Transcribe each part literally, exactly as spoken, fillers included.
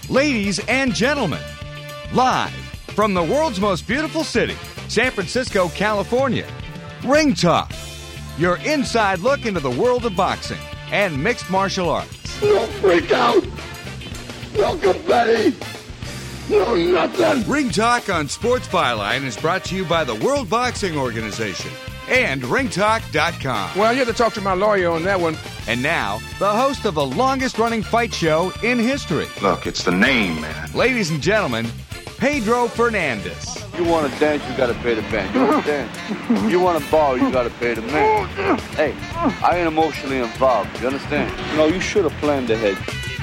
Ladies and gentlemen, live from the world's most beautiful city, San Francisco, California, Ring Talk, your inside look into the world of boxing and mixed martial arts. Don't freak out. Welcome, Betty. No, nothing. Ring Talk on Sports Byline is brought to you by the World Boxing Organization and ring talk dot com. Well, you have to talk to my lawyer on that one. And now, the host of the longest-running fight show in history. Look, it's the name, man. Ladies and gentlemen, Pedro Fernandez. You want to dance, you got to pay the band. You understand? You want to ball, you got to pay the man. Hey, I ain't emotionally involved. You understand? You know, you should have planned ahead.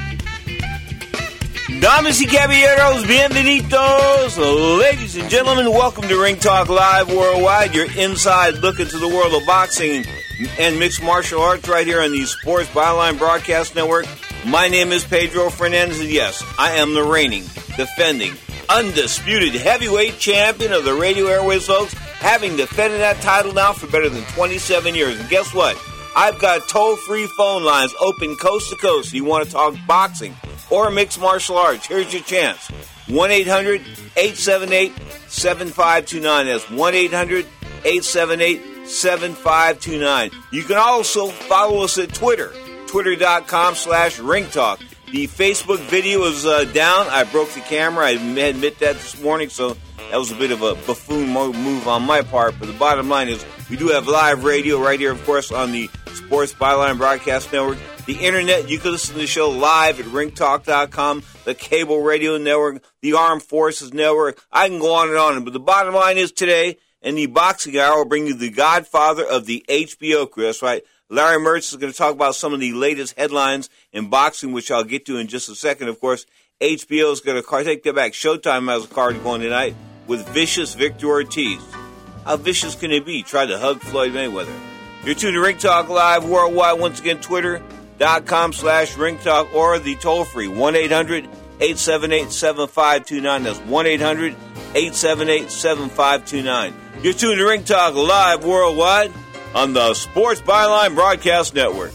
Damas y caballeros, bienvenidos. Ladies and gentlemen, welcome to Ring Talk Live Worldwide, your inside look into the world of boxing and mixed martial arts right here on the Sports Byline Broadcast Network. My name is Pedro Fernandez, and yes, I am the reigning, defending, undisputed heavyweight champion of the radio airways, folks, having defended that title now for better than twenty-seven years. And guess what? I've got toll-free phone lines open coast to coast. If you want to talk boxing or mixed martial arts, here's your chance. one eight hundred eight seven eight seven five two nine. That's one eight hundred eight seven eight seven five two nine. You can also follow us at Twitter, twitter.com slash ringtalk. The Facebook video is uh, down. I broke the camera. I admit that this morning, so that was a bit of a buffoon move on my part. But the bottom line is we do have live radio right here, of course, on the Sports Byline Broadcast Network. The internet, you can listen to the show live at ring talk dot com, the Cable Radio Network, the Armed Forces Network. I can go on and on. But the bottom line is today, in the Boxing Hour, will bring you the godfather of the H B O crew. That's right. Larry Mertz is going to talk about some of the latest headlines in boxing, which I'll get to in just a second. Of course, H B O is going to take that back. Showtime has a card going tonight with vicious Victor Ortiz. How vicious can it be? Try to hug Floyd Mayweather. You're tuned to Ring Talk Live Worldwide. Once again, twitter.com slash Ring Talk or the toll-free one eight hundred eight seven eight seven five two nine. That's one eight hundred eight seven eight seven five two nine. You're tuned to Ring Talk Live Worldwide on the Sports Byline Broadcast Network.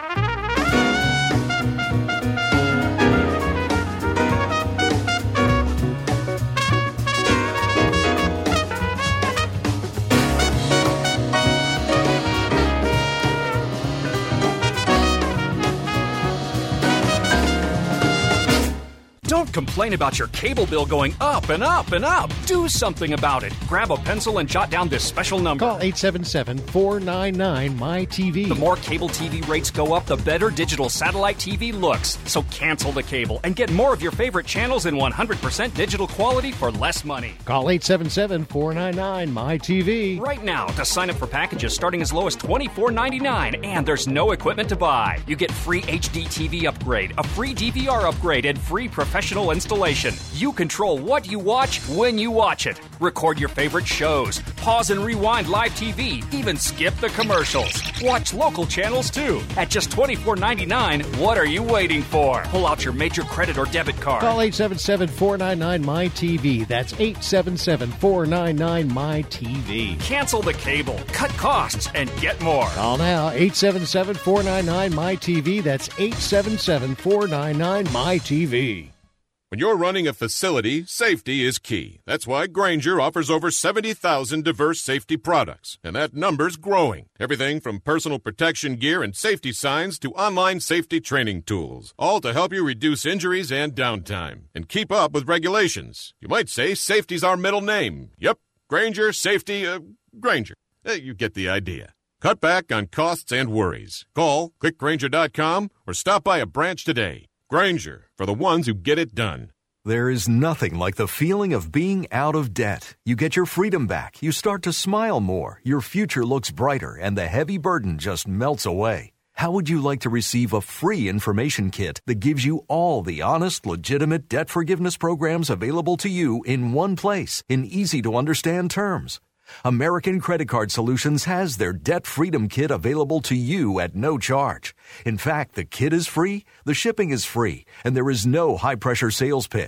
Don't complain about your cable bill going up and up and up. Do something about it. Grab a pencil and jot down this special number. Call eight seven seven, four nine nine, M Y T V. The more cable T V rates go up, the better digital satellite T V looks. So cancel the cable and get more of your favorite channels in one hundred percent digital quality for less money. Call eight seven seven, four nine nine, M Y T V. Right now to sign up for packages starting as low as twenty-four ninety-nine, and there's no equipment to buy. You get free H D T V upgrade, a free D V R upgrade, and free professional installation. You control what you watch when you watch it. Record your favorite shows. Pause and rewind live T V. Even skip the commercials. Watch local channels too. At just twenty-four ninety-nine, what are you waiting for? Pull out your major credit or debit card. Call eight seven seven, four nine nine, M Y T V. That's eight seven seven, four nine nine, M Y T V. Cancel the cable, cut costs, and get more. Call now, eight seven seven, four nine nine, M Y T V. That's eight seven seven, four nine nine, M Y T V. When you're running a facility, safety is key. That's why Grainger offers over seventy thousand diverse safety products, and that number's growing. Everything from personal protection gear and safety signs to online safety training tools, all to help you reduce injuries and downtime and keep up with regulations. You might say safety's our middle name. Yep, Grainger, safety, uh, Grainger. Eh, you get the idea. Cut back on costs and worries. Call click grainger dot com or stop by a branch today. Grainger, for the ones who get it done. There is nothing like the feeling of being out of debt. You get your freedom back, you start to smile more, your future looks brighter, and the heavy burden just melts away. How would you like to receive a free information kit that gives you all the honest, legitimate debt forgiveness programs available to you in one place, in easy-to-understand terms? American Credit Card Solutions has their Debt Freedom Kit available to you at no charge. In fact, the kit is free, the shipping is free, and there is no high-pressure sales pitch.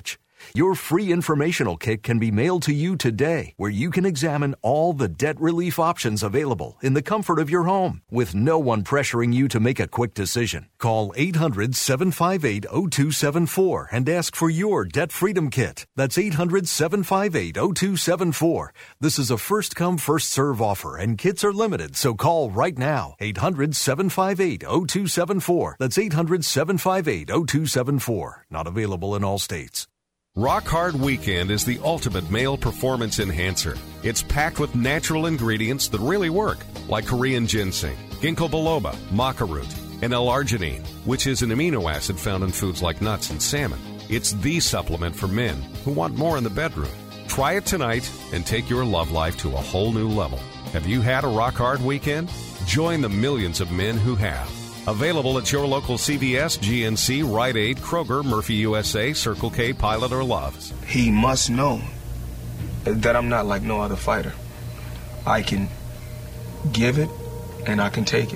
Your free informational kit can be mailed to you today, where you can examine all the debt relief options available in the comfort of your home, with no one pressuring you to make a quick decision. Call eight hundred, seven five eight, zero two seven four and ask for your Debt Freedom Kit. That's eight hundred, seven five eight, zero two seven four. This is a first-come, first-serve offer, and kits are limited, so call right now. eight hundred, seven five eight, zero two seven four. That's eight hundred, seven five eight, zero two seven four. Not available in all states. Rock Hard Weekend is the ultimate male performance enhancer. It's packed with natural ingredients that really work, like Korean ginseng, ginkgo biloba, maca root, and L-arginine, which is an amino acid found in foods like nuts and salmon. It's the supplement for men who want more in the bedroom. Try it tonight and take your love life to a whole new level. Have you had a Rock Hard Weekend? Join the millions of men who have. Available at your local C V S, G N C, Rite Aid, Kroger, Murphy U S A, Circle K, Pilot, or Love's. He must know that I'm not like no other fighter. I can give it, and I can take it.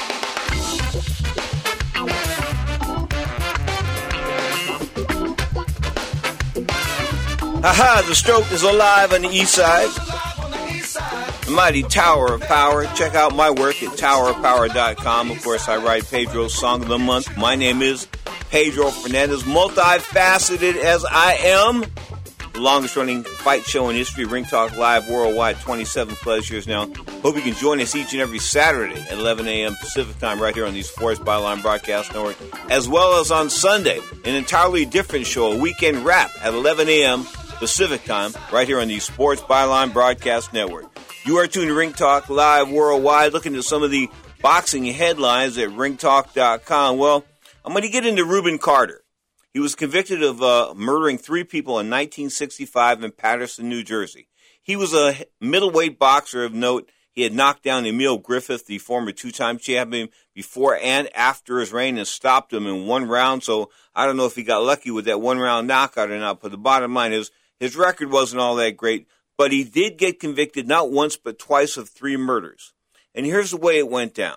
Aha, the Stroke is alive on the east side. The mighty Tower of Power. Check out my work at tower of power dot com. Of course, I write Pedro's Song of the Month. My name is Pedro Fernandez, multifaceted as I am. The longest-running fight show in history, Ring Talk Live worldwide, twenty-seven plus years now. Hope you can join us each and every Saturday at eleven a.m. Pacific Time right here on the Sports Byline Broadcast Network, as well as on Sunday, an entirely different show, a weekend wrap at eleven a.m. Pacific Time right here on the Sports Byline Broadcast Network. You are tuned to Ring Talk Live worldwide, looking at some of the boxing headlines at ring talk dot com. Well, I'm going to get into Rubin Carter. He was convicted of uh, murdering three people in nineteen sixty-five in Paterson, New Jersey. He was a middleweight boxer of note. He had knocked down Emil Griffith, the former two-time champion, before and after his reign, and stopped him in one round. So I don't know if he got lucky with that one-round knockout or not, but the bottom line is his record wasn't all that great. But he did get convicted not once but twice of three murders. And here's the way it went down.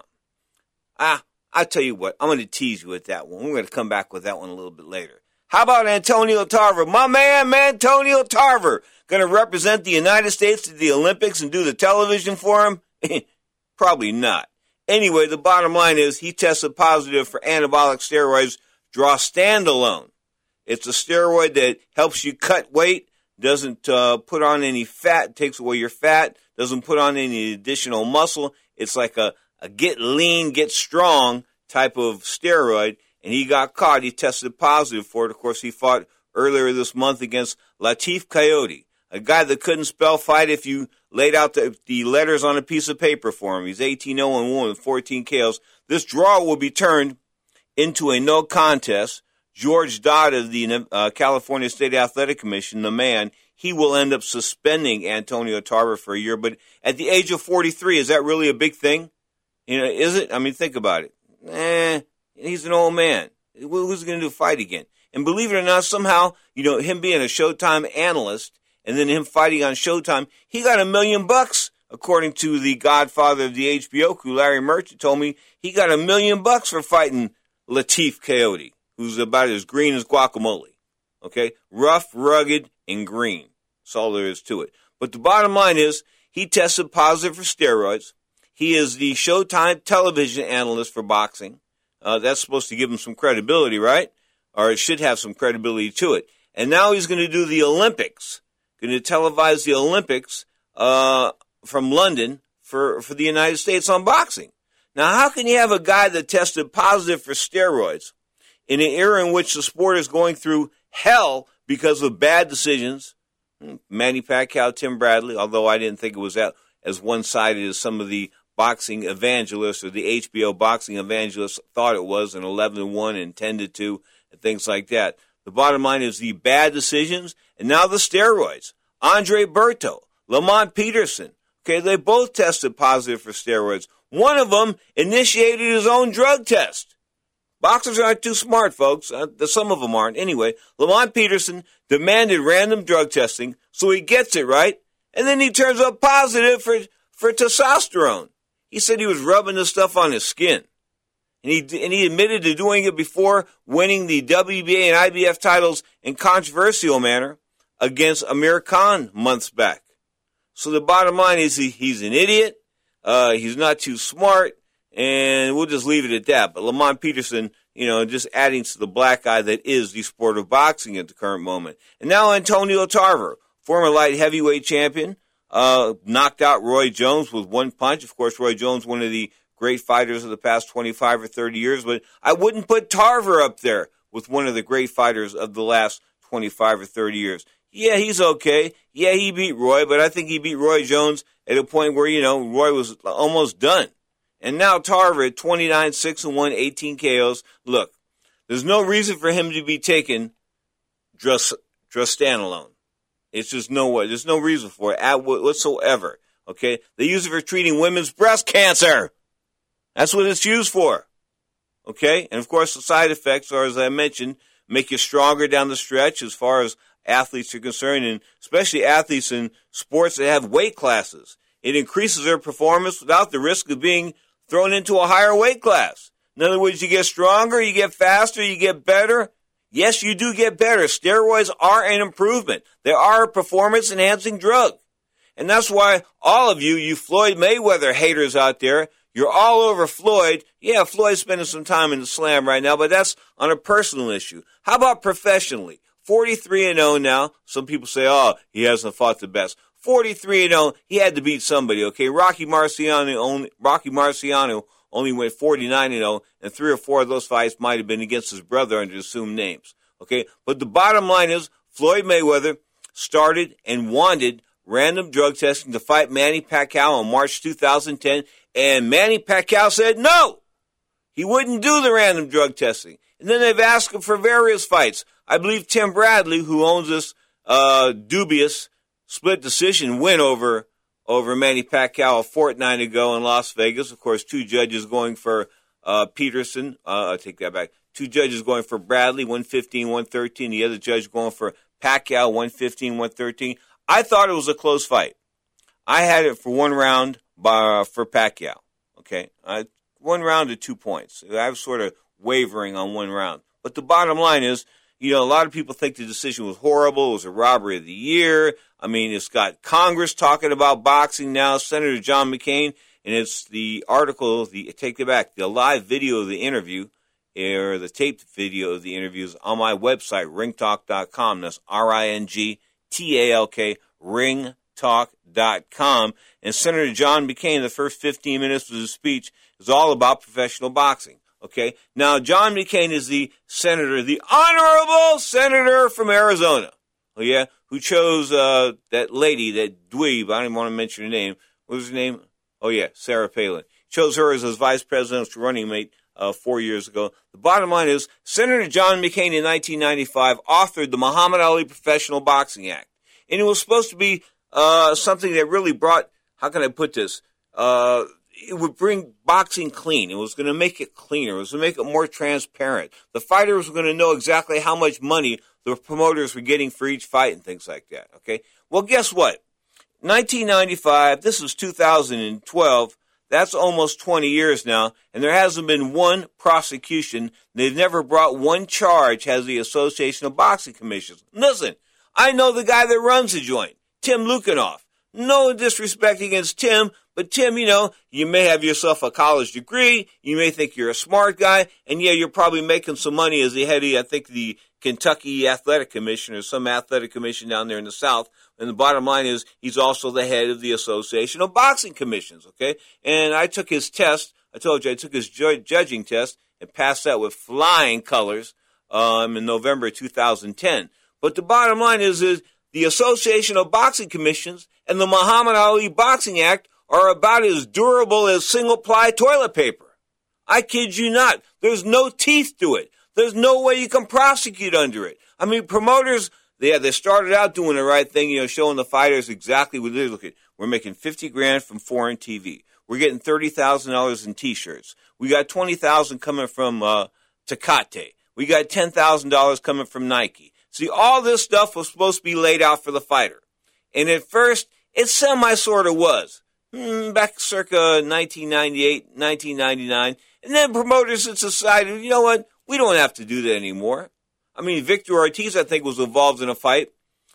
Ah, I'll tell you what, I'm going to tease you with that one. We're going to come back with that one a little bit later. How about Antonio Tarver? My man, Antonio Tarver, going to represent the United States at the Olympics and do the television for him? Probably not. Anyway, the bottom line is he tested positive for anabolic steroids, Drostandione. It's a steroid that helps you cut weight, doesn't uh, put on any fat, takes away your fat, doesn't put on any additional muscle. It's like a, a get lean, get strong type of steroid, and he got caught. He tested positive for it. Of course, he fought earlier this month against Latif Coyote, a guy that couldn't spell fight if you laid out the, the letters on a piece of paper for him. He's eighteen oh one with fourteen K Os. This draw will be turned into a no contest. George Dodd of the uh, California State Athletic Commission, the man, he will end up suspending Antonio Tarver for a year. But at the age of forty-three, is that really a big thing? You know, is it? I mean, think about it. Eh, he's an old man. Who's going to do fight again? And believe it or not, somehow, you know, him being a Showtime analyst and then him fighting on Showtime, he got a million bucks, according to the godfather of the H B O crew, Larry Merchant, told me he got a million bucks for fighting Latif Coyote, who's about as green as guacamole. Okay? Rough, rugged, and green. That's all there is to it. But the bottom line is, he tested positive for steroids. He is the Showtime television analyst for boxing. Uh, that's supposed to give him some credibility, right? Or it should have some credibility to it. And now he's going to do the Olympics. Going to televise the Olympics uh, from London for, for the United States on boxing. Now, how can you have a guy that tested positive for steroids in an era in which the sport is going through hell because of bad decisions? Manny Pacquiao, Tim Bradley, although I didn't think it was that as one-sided as some of the boxing evangelists or the H B O boxing evangelists thought it was, and eleven to one and ten to two and things like that. The bottom line is the bad decisions and now the steroids. Andre Berto, Lamont Peterson, okay, they both tested positive for steroids. One of them initiated his own drug test. Boxers aren't too smart, folks. Uh, some of them aren't. Anyway, Lamont Peterson demanded random drug testing, so he gets it, right? And then he turns up positive for, for testosterone. He said he was rubbing this stuff on his skin. And he, and he admitted to doing it before winning the W B A and I B F titles in controversial manner against Amir Khan months back. So the bottom line is he, he's an idiot. Uh, he's not too smart, and we'll just leave it at that. But Lamont Peterson, you know, just adding to the black eye that is the sport of boxing at the current moment. And now Antonio Tarver, former light heavyweight champion, uh, knocked out Roy Jones with one punch. Of course, Roy Jones, one of the great fighters of the past twenty-five or thirty years, but I wouldn't put Tarver up there with one of the great fighters of the last twenty-five or thirty years. Yeah, he's okay. Yeah, he beat Roy, but I think he beat Roy Jones at a point where, you know, Roy was almost done. And now Tarver at twenty-nine, six and one, eighteen K Os. Look, there's no reason for him to be taken just, just standalone. It's just no way. There's no reason for it at whatsoever. Okay? They use it for treating women's breast cancer. That's what it's used for. Okay? And of course, the side effects are, as I mentioned, make you stronger down the stretch as far as athletes are concerned, and especially athletes in sports that have weight classes. It increases their performance without the risk of being thrown into a higher weight class. In other words, you get stronger, you get faster, you get better. Yes, you do get better. Steroids are an improvement. They are a performance-enhancing drug. And that's why all of you, you Floyd Mayweather haters out there, you're all over Floyd. Yeah, Floyd's spending some time in the slam right now, but that's on a personal issue. How about professionally? forty-three and oh now. Some people say, oh, he hasn't fought the best. forty-three and oh, he had to beat somebody, okay? Rocky Marciano only, Rocky Marciano only went forty-nine and oh, and three or four of those fights might have been against his brother under assumed names, okay? But the bottom line is Floyd Mayweather started and wanted random drug testing to fight Manny Pacquiao in March two thousand ten, and Manny Pacquiao said no. He wouldn't do the random drug testing. And then they've asked him for various fights. I believe Tim Bradley, who owns this uh, dubious split decision win over over Manny Pacquiao a fortnight ago in Las Vegas. Of course, two judges going for uh, Peterson. Uh, I take that back. Two judges going for Bradley, one fifteen, one thirteen. The other judge going for Pacquiao, one fifteen, one thirteen. I thought it was a close fight. I had it for one round by, uh, for Pacquiao. Okay, uh, one round to two points. I was sort of wavering on one round. But the bottom line is, you know, a lot of people think the decision was horrible. It was a robbery of the year. I mean, it's got Congress talking about boxing now, Senator John McCain, and it's the article, the take it back, the live video of the interview, or the taped video of the interviews on my website, ring talk dot com. That's R I N G T A L K, ring talk dot com. And Senator John McCain, the first fifteen minutes of his speech, is all about professional boxing. Okay, now John McCain is the senator, the honorable senator from Arizona. Oh yeah, who chose uh, that lady, that dweeb. I don't even want to mention her name. What was her name? Oh yeah, Sarah Palin. Chose her as his vice presidential running mate uh, four years ago. The bottom line is, Senator John McCain in nineteen ninety-five authored the Muhammad Ali Professional Boxing Act, and it was supposed to be uh, something that really brought. How can I put this? Uh, It would bring boxing clean. It was going to make it cleaner. It was going to make it more transparent. The fighters were going to know exactly how much money the promoters were getting for each fight and things like that, okay? Well, guess what? nineteen ninety-five, this is two thousand twelve. That's almost twenty years now, and there hasn't been one prosecution. They've never brought one charge, has the Association of Boxing Commissions. Listen, I know the guy that runs the joint, Tim Luckinoff. No disrespect against Tim, but Tim, you know, you may have yourself a college degree, you may think you're a smart guy, and yeah, you're probably making some money as the head of, I think, the Kentucky Athletic Commission or some athletic commission down there in the South. And the bottom line is, he's also the head of the Association of Boxing Commissions, okay? And I took his test, I told you I took his ju- judging test and passed that with flying colors um, in November two thousand ten. But the bottom line is, is the Association of Boxing Commissions and the Muhammad Ali Boxing Act are about as durable as single-ply toilet paper. I kid you not. There's no teeth to it. There's no way you can prosecute under it. I mean, promoters, they, they started out doing the right thing, you know, showing the fighters exactly what they're looking at. We're making fifty grand from foreign T V. We're getting thirty thousand dollars in T-shirts. We got twenty thousand dollars coming from uh, Tecate. We got ten thousand dollars coming from Nike. See, all this stuff was supposed to be laid out for the fighter. And at first, it semi sort of was. hmm, back circa nineteen ninety-eight, nineteen ninety-nine. And then promoters had decided, you know what, we don't have to do that anymore. I mean, Victor Ortiz, I think, was involved in a fight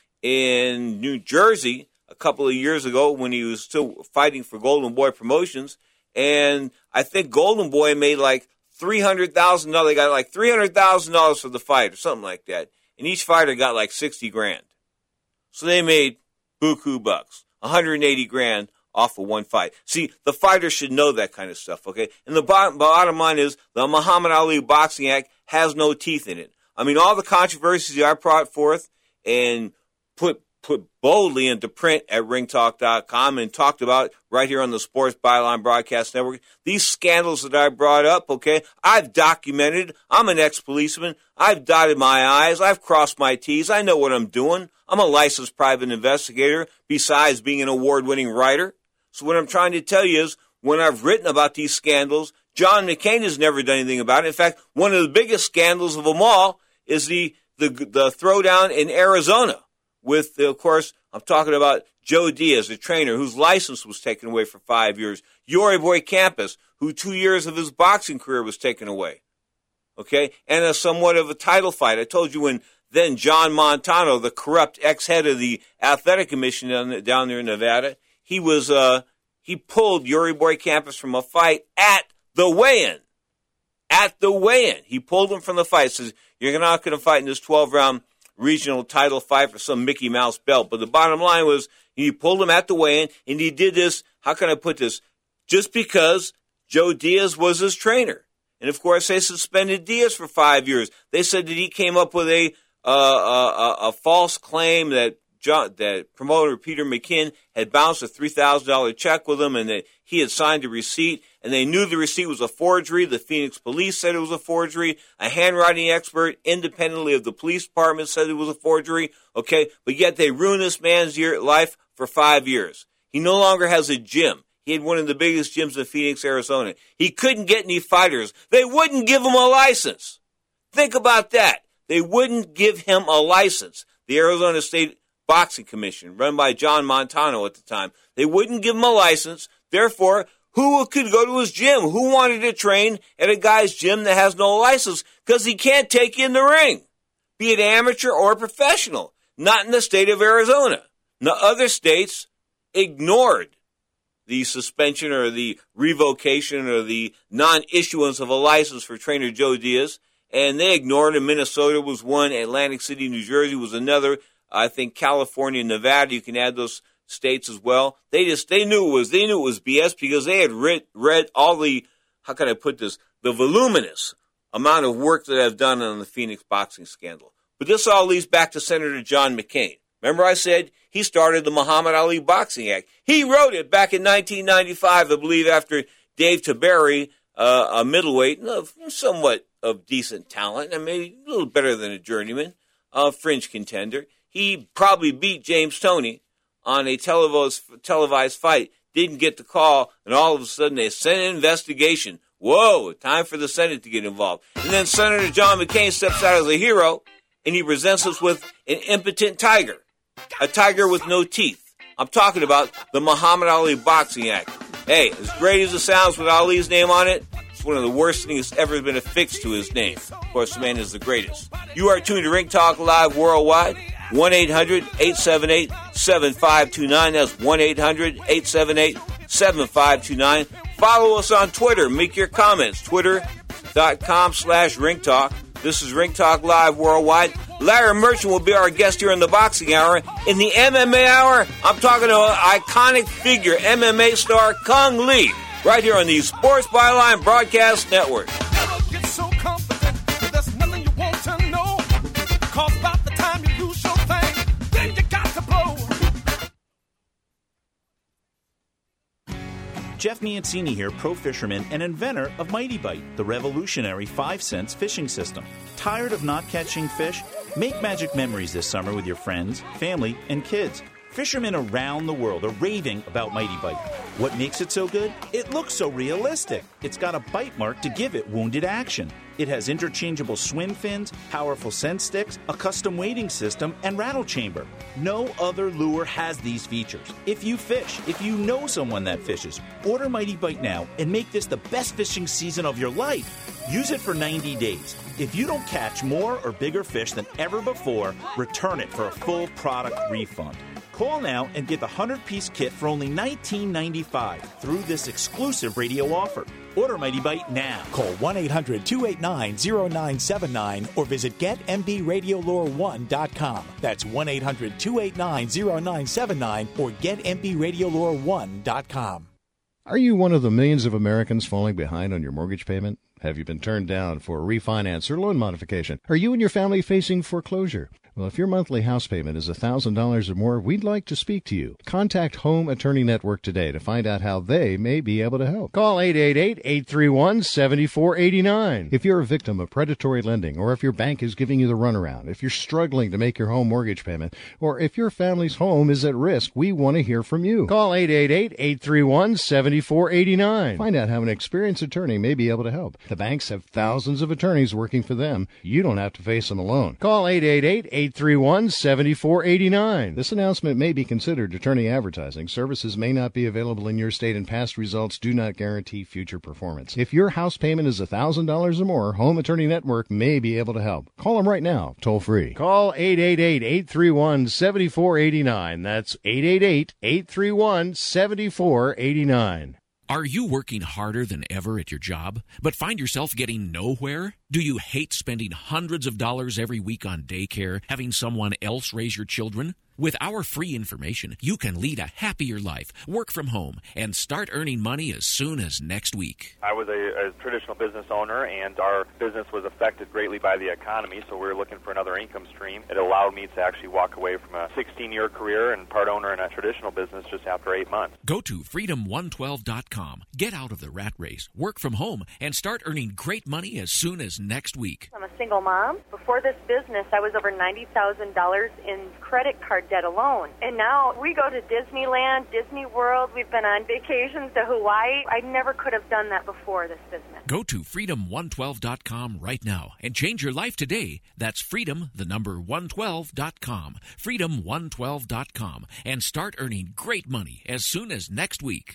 in New Jersey a couple of years ago when he was still fighting for Golden Boy Promotions. And I think Golden Boy made like three hundred thousand dollars. They got like three hundred thousand dollars for the fight or something like that. And each fighter got like sixty grand. So they made buku bucks, one hundred eighty grand off of one fight. See, the fighter should know that kind of stuff, okay? And the bottom, bottom line is the Muhammad Ali Boxing Act has no teeth in it. I mean, all the controversies I brought forth and put put boldly into print at ring talk dot com and talked about right here on the Sports Byline Broadcast Network, these scandals that I brought up, okay, I've documented. I'm an ex-policeman. I've dotted my I's. I've crossed my T's. I know what I'm doing. I'm a licensed private investigator besides being an award-winning writer. So what I'm trying to tell you is when I've written about these scandals, John McCain has never done anything about it. In fact, one of the biggest scandals of them all is the the, the throwdown in Arizona with, of course, I'm talking about Joe Diaz, the trainer whose license was taken away for five years. Yuri Boy Campus, who two years of his boxing career was taken away. Okay? And a somewhat of a title fight. I told you when then John Montano, the corrupt ex-head of the athletic commission down, down there in Nevada, he was, uh, he pulled Yuri Boy Campus from a fight at the weigh-in. At the weigh-in. He pulled him from the fight. Says, you're not going to fight in this twelve-round regional title fight for some Mickey Mouse belt. But the bottom line was he pulled him at the weigh-in, and he did this, how can I put this, just because Joe Diaz was his trainer. And, of course, they suspended Diaz for five years. They said that he came up with a uh, a, a false claim that John, that promoter Peter McKinn had bounced a three thousand dollars check with him and that he had signed a receipt, and they knew the receipt was a forgery. The Phoenix police said it was a forgery. A handwriting expert independently of the police department said it was a forgery. Okay, but yet they ruined this man's year, life for five years. He no longer has a gym. He had one of the biggest gyms in Phoenix, Arizona. He couldn't get any fighters. They wouldn't give him a license. Think about that. They wouldn't give him a license. The Arizona State Boxing Commission, run by John Montano at the time. They wouldn't give him a license. Therefore, who could go to his gym? Who wanted to train at a guy's gym that has no license? Because he can't take you in the ring, be it amateur or professional. Not in the state of Arizona. The other states ignored the suspension or the revocation or the non-issuance of a license for trainer Joe Diaz, and they ignored it. Minnesota was one. Atlantic City, New Jersey was another. I think California and Nevada, you can add those states as well. They just, they knew it was, they knew it was B S because they had read, read all the, how can I put this, the voluminous amount of work that I've done on the Phoenix boxing scandal. But this all leads back to Senator John McCain. Remember I said he started the Muhammad Ali Boxing Act. He wrote it back in nineteen ninety-five, I believe, after Dave Taberi, uh, a middleweight, somewhat of decent talent, I mean, a little better than a journeyman, a fringe contender. He probably beat James Toney on a televised, televised fight, didn't get the call, and all of a sudden they sent an investigation. Whoa, time for the Senate to get involved. And then Senator John McCain steps out as a hero, and he presents us with an impotent tiger, a tiger with no teeth. I'm talking about the Muhammad Ali Boxing Act. Hey, as great as it sounds with Ali's name on it, it's one of the worst things that's ever been affixed to his name. Of course, the man is the greatest. You are tuned to Ring Talk Live Worldwide. one eight hundred eight seven eight seven five two nine. That's one eight hundred eight seven eight seven five two nine. Follow us on Twitter. Make your comments. Twitter.com slash Ring Talk. This is Ring Talk Live Worldwide. Larry Merchant will be our guest here in the Boxing Hour. In the M M A Hour, I'm talking to an iconic figure, M M A star Kung Lee, right here on the Sports Byline Broadcast Network. Jeff Miancini here, pro fisherman and inventor of Mighty Bite, the revolutionary five cents fishing system. Tired of not catching fish? Make magic memories this summer with your friends, family, and kids. Fishermen around the world are raving about Mighty Bite. What makes it so good? It looks so realistic. It's got a bite mark to give it wounded action. It has interchangeable swim fins, powerful scent sticks, a custom weighting system, and rattle chamber. No other lure has these features. If you fish, if you know someone that fishes, order Mighty Bite now and make this the best fishing season of your life. Use it for ninety days. If you don't catch more or bigger fish than ever before, return it for a full product refund. Call now and get the one hundred piece kit for only nineteen ninety-five dollars through this exclusive radio offer. Order Mighty Bite now. Call one eight hundred two eight nine zero nine seven nine or visit get m b radio lure one dot com. That's one eight hundred two eight nine zero nine seven nine or get m b radio lure one dot com. Are you one of the millions of Americans falling behind on your mortgage payment? Have you been turned down for a refinance or loan modification? Are you and your family facing foreclosure? Well, if your monthly house payment is one thousand dollars or more, we'd like to speak to you. Contact Home Attorney Network today to find out how they may be able to help. Call eight eight eight, eight three one, seven four eight nine. If you're a victim of predatory lending, or if your bank is giving you the runaround, if you're struggling to make your home mortgage payment, or if your family's home is at risk, we want to hear from you. Call eight eight eight, eight three one, seven four eight nine. Find out how an experienced attorney may be able to help. The banks have thousands of attorneys working for them. You don't have to face them alone. Call eight eight eight, eight three one, seven four eight nine. This announcement may be considered attorney advertising. Services may not be available in your state, and past results do not guarantee future performance. If your house payment is one thousand dollars or more, Home Attorney Network may be able to help. Call them right now, toll free. Call eight eight eight, eight three one, seven four eight nine. That's eight eight eight, eight three one, seven four eight nine. Are you working harder than ever at your job, but find yourself getting nowhere? Do you hate spending hundreds of dollars every week on daycare, having someone else raise your children? With our free information, you can lead a happier life, work from home, and start earning money as soon as next week. I was a, a traditional business owner, and our business was affected greatly by the economy, so we were looking for another income stream. It allowed me to actually walk away from a sixteen-year career and part owner in a traditional business just after eight months. Go to freedom one twelve dot com. Get out of the rat race, work from home, and start earning great money as soon as next week. I'm a single mom. Before this business, I was over ninety thousand dollars in credit card debt alone. And now we go to Disneyland, Disney World. We've been on vacations to Hawaii. I never could have done that before this business. Go to freedom one twelve dot com right now and change your life today. That's freedom, the number one twelve dot com. freedom one twelve dot com. And start earning great money as soon as next week.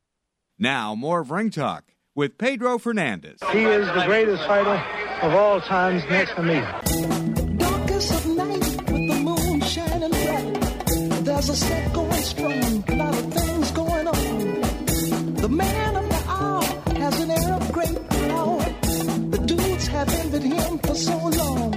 Now, more of Ring Talk with Pedro Fernandez. He is the greatest fighter of all times next to me. Darkest of night with the moon shining bright. There's a set going strong, a lot of things going on. The man of the hour has an air of great power. The dudes have envied him for so long.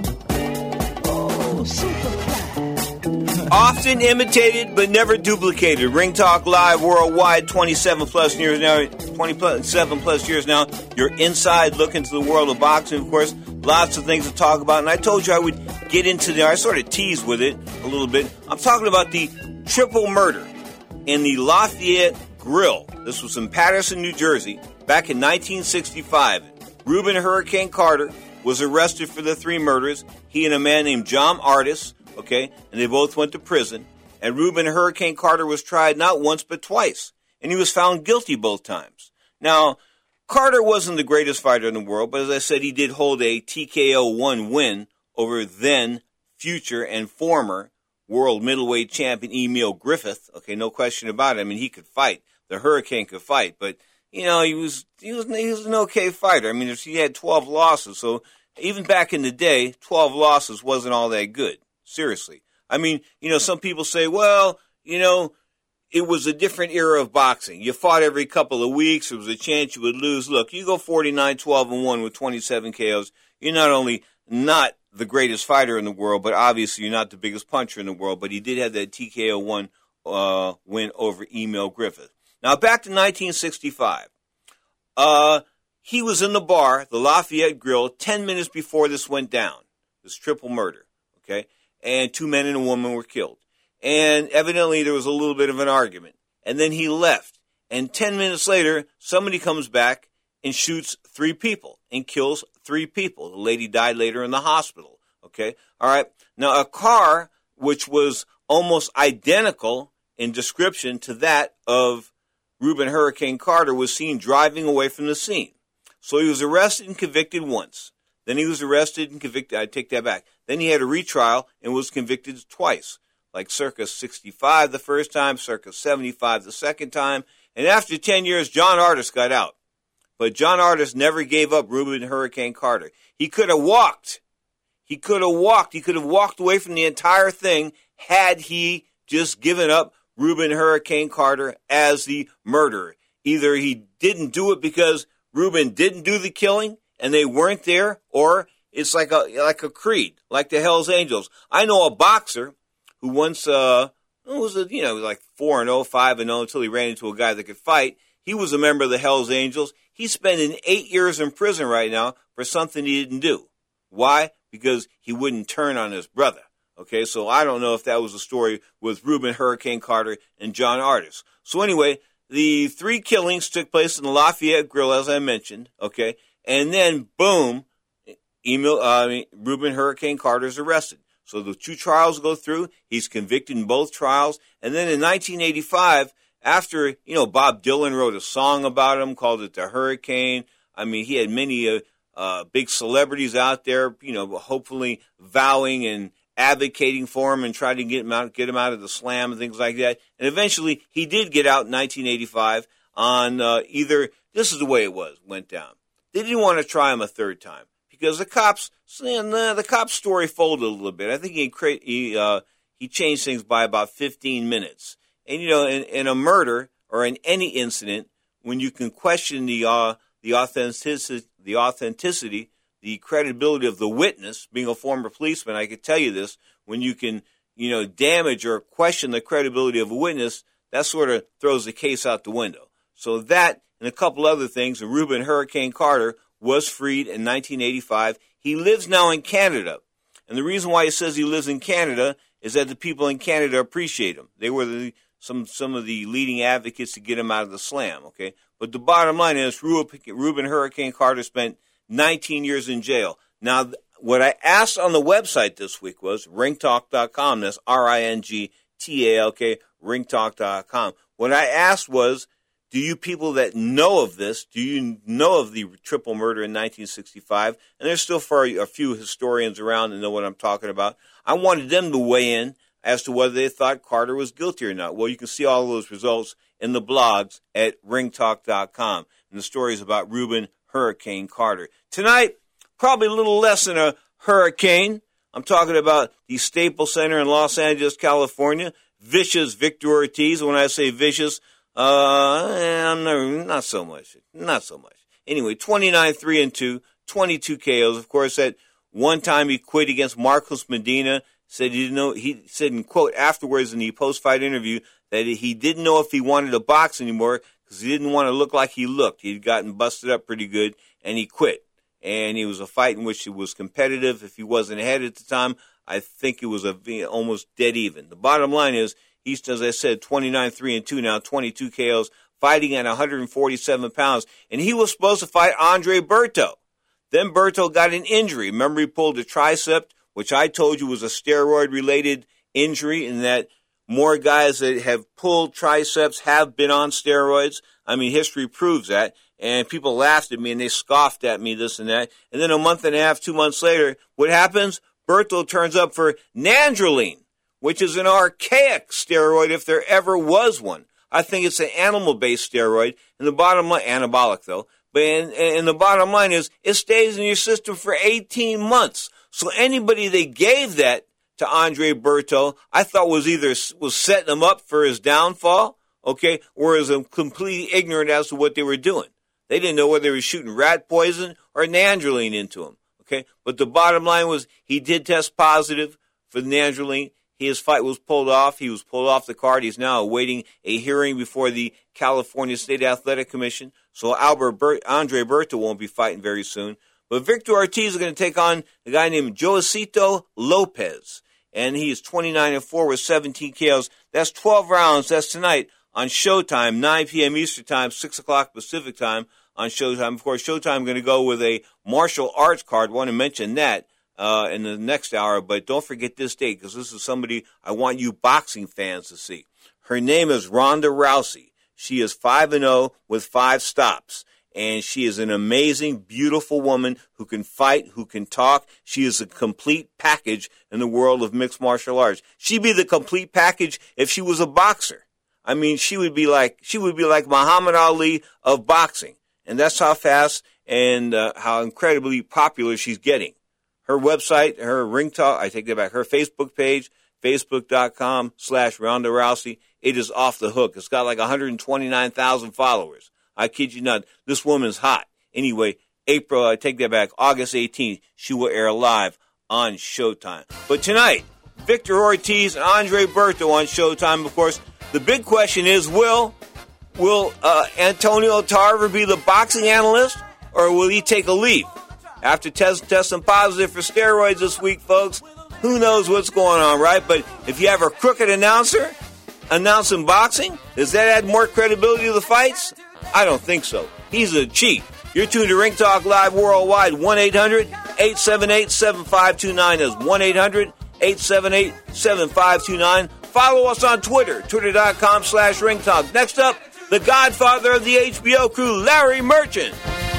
Oh, Superfly. Often imitated but never duplicated. Ring Talk Live worldwide, twenty-seven plus years now. twenty-seven plus years now. Your inside look into the world of boxing, of course. Lots of things to talk about, and I told you I would get into there. I sort of teased with it a little bit. I'm talking about the triple murder in the Lafayette Grill. This was in Patterson, New Jersey, back in nineteen sixty-five. Reuben Hurricane Carter was arrested for the three murders. He and a man named John Artis, okay, and they both went to prison. And Reuben Hurricane Carter was tried not once but twice, and he was found guilty both times. Now, Carter wasn't the greatest fighter in the world, but as I said, he did hold a T K O one win over then future and former world middleweight champion Emil Griffith. Okay, no question about it. I mean, he could fight. The Hurricane could fight, but you know, he was he was he was an okay fighter. I mean, he had twelve losses, so even back in the day, twelve losses wasn't all that good. Seriously. I mean, you know, some people say, well, you know, it was a different era of boxing. You fought every couple of weeks. There was a chance you would lose. Look, you go forty-nine, twelve, and one with twenty-seven K Os. You're not only not the greatest fighter in the world, but obviously you're not the biggest puncher in the world. But he did have that T K O one uh, win over Emil Griffith. Now, back to nineteen sixty-five. Uh, he was in the bar, the Lafayette Grill, ten minutes before this went down, this triple murder, okay? And two men and a woman were killed. And evidently there was a little bit of an argument. And then he left. And ten minutes later, somebody comes back and shoots three people and kills three people. The lady died later in the hospital. Okay? All right. Now, a car which was almost identical in description to that of Reuben Hurricane Carter was seen driving away from the scene. So he was arrested and convicted once. Then he was arrested and convicted. I take that back. Then he had a retrial and was convicted twice, like circa sixty-five the first time, circa seventy-five the second time. And after ten years, John Ardis got out. But John Ardis never gave up Reuben Hurricane Carter. He could have walked. He could have walked. He could have walked away from the entire thing had he just given up Reuben Hurricane Carter as the murderer. Either he didn't do it because Reuben didn't do the killing and they weren't there, or it's like a like a creed, like the Hells Angels. I know a boxer who once uh was a, you know like four and oh, five and oh until he ran into a guy that could fight. He was a member of the Hells Angels. He's spending eight years in prison right now for something he didn't do. Why? Because he wouldn't turn on his brother. Okay, so I don't know if that was a story with Reuben Hurricane Carter and John Ardis. So anyway, the three killings took place in the Lafayette Grill, as I mentioned. Okay, and then boom, Emil, uh, Reuben Hurricane Carter is arrested. So the two trials go through. He's convicted in both trials, and then in nineteen eighty-five, after you know Bob Dylan wrote a song about him, called it "The Hurricane." I mean, he had many uh, uh, big celebrities out there, you know, hopefully vowing and advocating for him and trying to get him out, get him out of the slam and things like that. And eventually, he did get out in nineteen eighty-five on uh, either. This is the way it was went down. They didn't want to try him a third time because the cops, the, the cops' story folded a little bit. I think he cra- he uh, he changed things by about fifteen minutes. And you know, in, in a murder or in any incident, when you can question the uh, the authenticity, the authenticity, the credibility of the witness, being a former policeman, I could tell you this: when you can, you know, damage or question the credibility of a witness, that sort of throws the case out the window. So that and a couple other things, and Reuben Hurricane Carter was freed in nineteen eighty-five. He lives now in Canada. And the reason why he says he lives in Canada is that the people in Canada appreciate him. They were the, some some of the leading advocates to get him out of the slam, okay? But the bottom line is Reuben Hurricane Carter spent nineteen years in jail. Now, what I asked on the website this week was ring talk dot com. That's R I N G T A L K, ring talk dot com. What I asked was, do you people that know of this, do you know of the triple murder in nineteen sixty-five? And there's still far a few historians around that know what I'm talking about. I wanted them to weigh in as to whether they thought Carter was guilty or not. Well, you can see all of those results in the blogs at ring talk dot com. And the stories about Reuben Hurricane Carter. Tonight, probably a little less than a hurricane. I'm talking about the Staples Center in Los Angeles, California. Vicious Victor Ortiz. When I say vicious, uh, I'm not, not so much. Not so much. Anyway, twenty-nine three and two, twenty-two K Os. Of course, at one time he quit against Marcos Medina. Said he didn't know. He said in quote afterwards in the post-fight interview that he didn't know if he wanted to box anymore because he didn't want to look like he looked. He'd gotten busted up pretty good, and he quit. And it was a fight in which it was competitive. If he wasn't ahead at the time, I think it was a almost dead even. The bottom line is, he's, as I said, twenty-nine three and two now, twenty-two K Os, fighting at one hundred forty-seven pounds. And he was supposed to fight Andre Berto. Then Berto got an injury. Remember, he pulled a tricep, which I told you was a steroid-related injury, and that more guys that have pulled triceps have been on steroids. I mean, history proves that. And people laughed at me, and they scoffed at me, this and that. And then a month and a half, two months later, what happens? Berto turns up for Nandrolone, which is an archaic steroid if there ever was one. I think it's an animal-based steroid. And the bottom line, anabolic though, but and, and the bottom line is it stays in your system for eighteen months. So anybody they gave that to Andre Berto, I thought was either was setting him up for his downfall, okay, or was completely ignorant as to what they were doing. They didn't know whether they were shooting rat poison or Nandrolone into him, okay? But the bottom line was he did test positive for the Nandrolone. His fight was pulled off. He was pulled off the card. He's now awaiting a hearing before the California State Athletic Commission. So Albert Bert, Andre Berto won't be fighting very soon. But Victor Ortiz is going to take on a guy named Josesito Lopez. And he is twenty-nine and four with seventeen K Os. That's twelve rounds. That's tonight on Showtime, nine p.m. Eastern Time, six o'clock Pacific Time on Showtime. Of course, Showtime going to go with a martial arts card. I want to mention that uh, in the next hour. But don't forget this date, because this is somebody I want you boxing fans to see. Her name is Ronda Rousey. She is five and oh with five stops. and she is an amazing, beautiful woman who can fight, who can talk. She is a complete package in the world of mixed martial arts. She'd be the complete package if she was a boxer. I mean, she would be like she would be like Muhammad Ali of boxing, and that's how fast and uh, how incredibly popular she's getting. Her website, her Ring Talk, I take that back, her Facebook page, facebook.com slash Ronda Rousey. It is off the hook. It's got like one hundred twenty-nine thousand followers. I kid you not. This woman's hot. Anyway, April, I take that back, August eighteenth, she will air live on Showtime. But tonight, Victor Ortiz and Andre Berto on Showtime, of course. The big question is, will will uh, Antonio Tarver be the boxing analyst, or will he take a leave? After test, testing positive for steroids this week, folks, who knows what's going on, right? But if you have a crooked announcer announcing boxing, does that add more credibility to the fights? I don't think so. He's a cheat. You're tuned to Ring Talk Live Worldwide, one eight hundred eight seven eight seven five two nine. That's one eight hundred eight seven eight seven five two nine. Follow us on Twitter, twitter.com slash Ring Talk. Next up, the godfather of the H B O crew, Larry Merchant.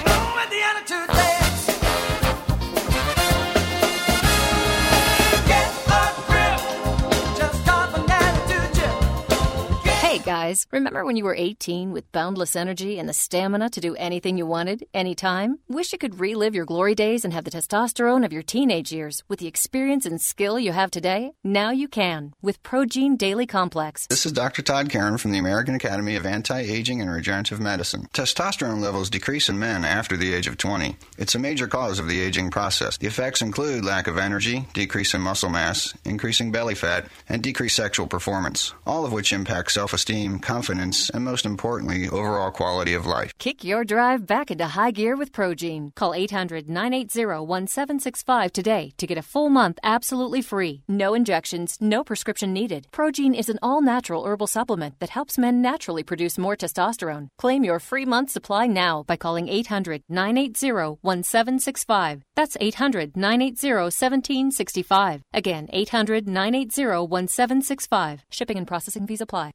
Hey guys, remember when you were eighteen with boundless energy and the stamina to do anything you wanted, anytime? Wish you could relive your glory days and have the testosterone of your teenage years with the experience and skill you have today? Now you can with Progene Daily Complex. This is Doctor Todd Karen from the American Academy of Anti-Aging and Regenerative Medicine. Testosterone levels decrease in men after the age of twenty. It's a major cause of the aging process. The effects include lack of energy, decrease in muscle mass, increasing belly fat, and decreased sexual performance, all of which impact self-esteem, confidence, and most importantly, overall quality of life. Kick your drive back into high gear with Progene. Call eight hundred nine eight zero one seven six five today to get a full month absolutely free. No injections, no prescription needed. Progene is an all-natural herbal supplement that helps men naturally produce more testosterone. Claim your free month supply now by calling eight hundred nine eight zero one seven six five. That's eight hundred nine eight zero one seven six five. Again, eight hundred nine eight zero one seven six five. Shipping and processing fees apply.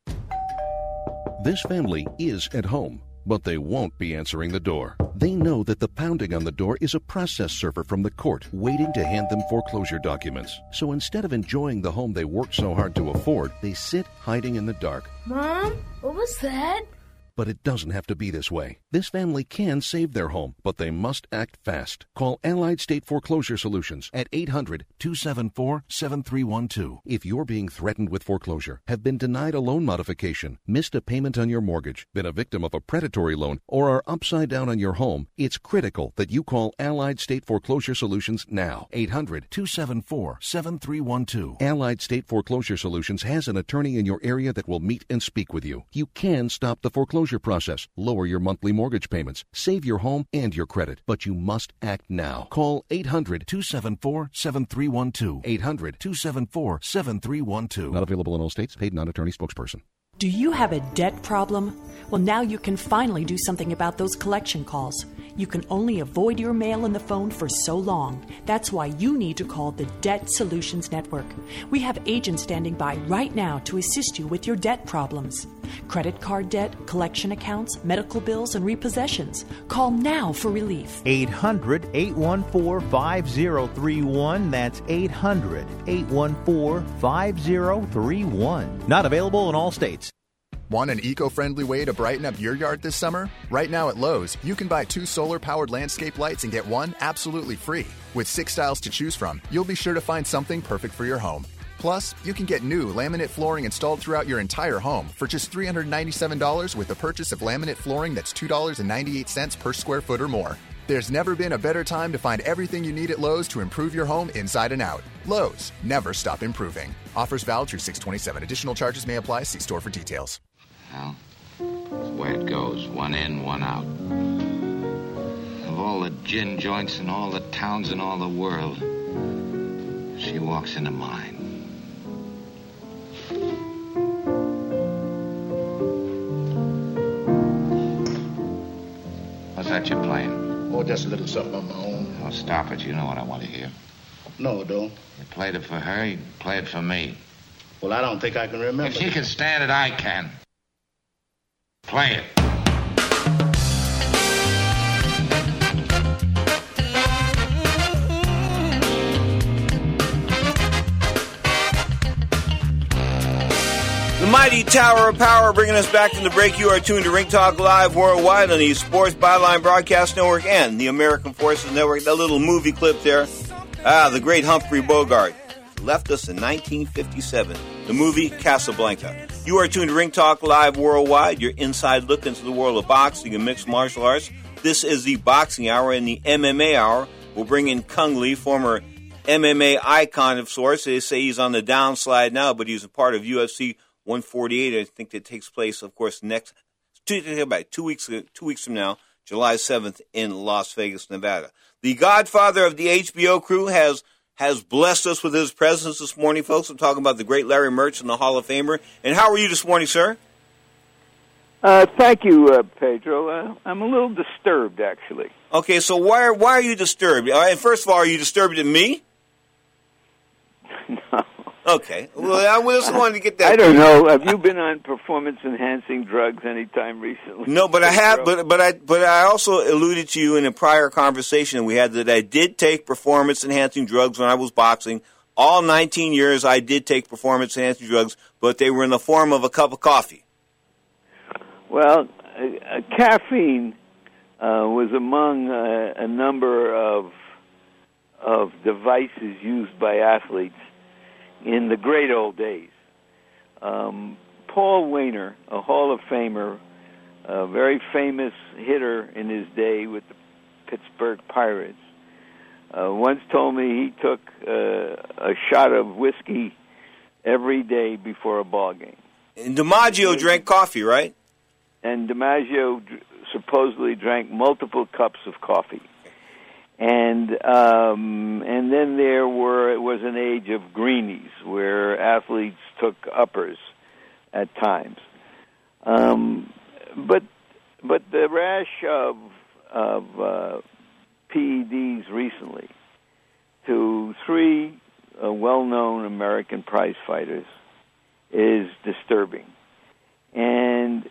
This family is at home, but they won't be answering the door. They know that the pounding on the door is a process server from the court waiting to hand them foreclosure documents. So instead of enjoying the home they worked so hard to afford, they sit hiding in the dark. Mom, what was that? But it doesn't have to be this way. This family can save their home, but they must act fast. Call Allied State Foreclosure Solutions at eight hundred two seven four seven three one two. If you're being threatened with foreclosure, have been denied a loan modification, missed a payment on your mortgage, been a victim of a predatory loan, or are upside down on your home, it's critical that you call Allied State Foreclosure Solutions now. eight hundred two seven four seven three one two. Allied State Foreclosure Solutions has an attorney in your area that will meet and speak with you. You can stop the foreclosure process, lower your monthly mortgage payments, save your home and your credit, but you must act now. Call eight hundred two seven four seven three one two. eight hundred two seven four seven three one two. Not available in all states. Paid non-attorney spokesperson. Do you have a debt problem? Well, now you can finally do something about those collection calls. You can only avoid your mail and the phone for so long. That's why you need to call the Debt Solutions Network. We have agents standing by right now to assist you with your debt problems. Credit card debt, collection accounts, medical bills, and repossessions. Call now for relief. eight hundred eight one four five zero three one. That's eight hundred eight one four five zero three one. Not available in all states. Want an eco-friendly way to brighten up your yard this summer? Right now at Lowe's, you can buy two solar-powered landscape lights and get one absolutely free. With six styles to choose from, you'll be sure to find something perfect for your home. Plus, you can get new laminate flooring installed throughout your entire home for just three hundred ninety-seven dollars with the purchase of laminate flooring that's two dollars and ninety-eight cents per square foot or more. There's never been a better time to find everything you need at Lowe's to improve your home inside and out. Lowe's, never stop improving. Offers valid through six twenty-seven. Additional charges may apply. See store for details. Well, that's the way it goes. One in, one out. Of all the gin joints in all the towns in all the world, she walks into mine. What's that you're playing? Oh, just a little something on my own. Oh, stop it. You know what I want to hear. No, I don't. You played it for her, you play it for me. Well, I don't think I can remember. If she can stand it, I can. Play it. mighty Tower of Power bringing us back from the break. You are tuned to Ring Talk Live worldwide on the Sports Byline Broadcast Network and the American Forces Network. That little movie clip there, ah, the great Humphrey Bogart left us in nineteen fifty-seven. The movie Casablanca. You are tuned to Ring Talk Live worldwide, your inside look into the world of boxing and mixed martial arts. This is the Boxing Hour and the M M A Hour. We'll bring in Cung Le, former M M A icon of sorts. They say he's on the downslide now, but he's a part of U F C one forty-eight. I think that takes place, of course, next two, about two weeks two weeks from now, July seventh in Las Vegas, Nevada. The godfather of the H B O crew has has blessed us with his presence this morning, folks. I'm talking about the great Larry Merchant, the Hall of Famer. And how are you this morning, sir? Uh, thank you, uh, Pedro. Uh, I'm a little disturbed, actually. Okay, so why are, why are you disturbed? Uh, and first of all, are you disturbed at me? No. Okay. Well, I just wanted to get that. I don't know. Have you been on performance-enhancing drugs anytime recently? No, but I have. But but I but I also alluded to you in a prior conversation we had that I did take performance-enhancing drugs when I was boxing. All nineteen years, I did take performance-enhancing drugs, but they were in the form of a cup of coffee. Well, uh, uh, caffeine uh, was among uh, a number of of devices used by athletes in the great old days. Um, Paul Wainer, a Hall of Famer, a very famous hitter in his day with the Pittsburgh Pirates, uh, once told me he took uh, a shot of whiskey every day before a ball game. And DiMaggio drank coffee, right? And DiMaggio supposedly drank multiple cups of coffee. And um, and then there were it was an age of greenies where athletes took uppers at times. Um, but but the rash of of uh, P E Ds recently to three uh, well-known American prize fighters is disturbing, and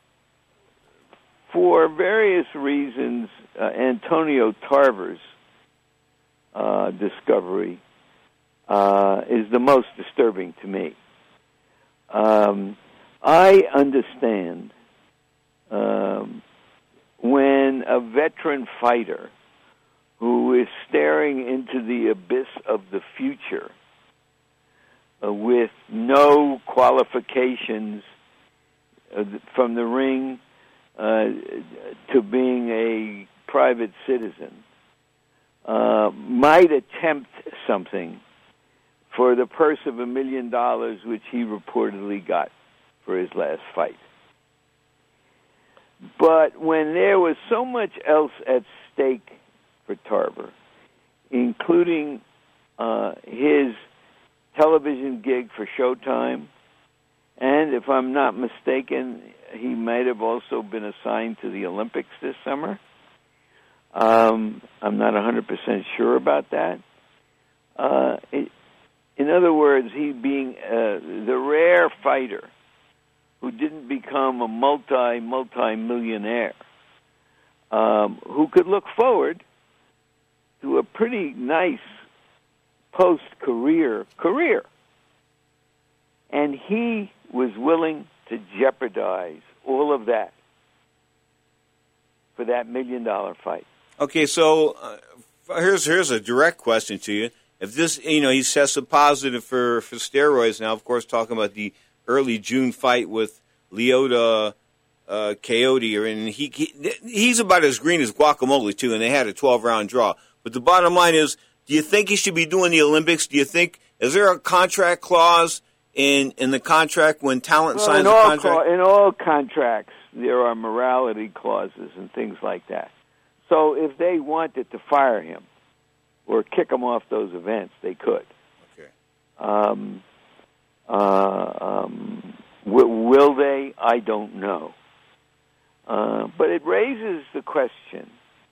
for various reasons, uh, Antonio Tarver's uh, discovery uh, is the most disturbing to me. Um, I understand um, when a veteran fighter who is staring into the abyss of the future uh, with no qualifications uh, from the ring Uh, to being a private citizen, uh, might attempt something for the purse of a million dollars, which he reportedly got for his last fight. But when there was so much else at stake for Tarver, including uh, his television gig for Showtime, and if I'm not mistaken, he might have also been assigned to the Olympics this summer. Um, I'm not one hundred percent sure about that. Uh, it, in other words, he being uh, the rare fighter who didn't become a multi, multi-millionaire, um, who could look forward to a pretty nice post-career career. And he was willing to jeopardize all of that for that million-dollar fight. Okay, so uh, here's here's a direct question to you. If this, you know, he's tested positive for, for steroids now, of course, talking about the early June fight with Lyoto uh, Coyote, and he, he he's about as green as guacamole, too, and they had a twelve-round draw. But the bottom line is, do you think he should be doing the Olympics? Do you think, is there a contract clause in in the contract when talent well, signs a a contract? Co- in all contracts, there are morality clauses and things like that. So if they wanted to fire him or kick him off those events, they could. Okay. Um, uh, um, w- will they? I don't know. Uh, but it raises the question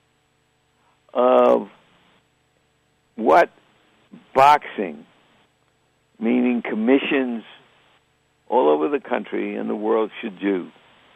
of what boxing, meaning commissions all over the country and the world, should do.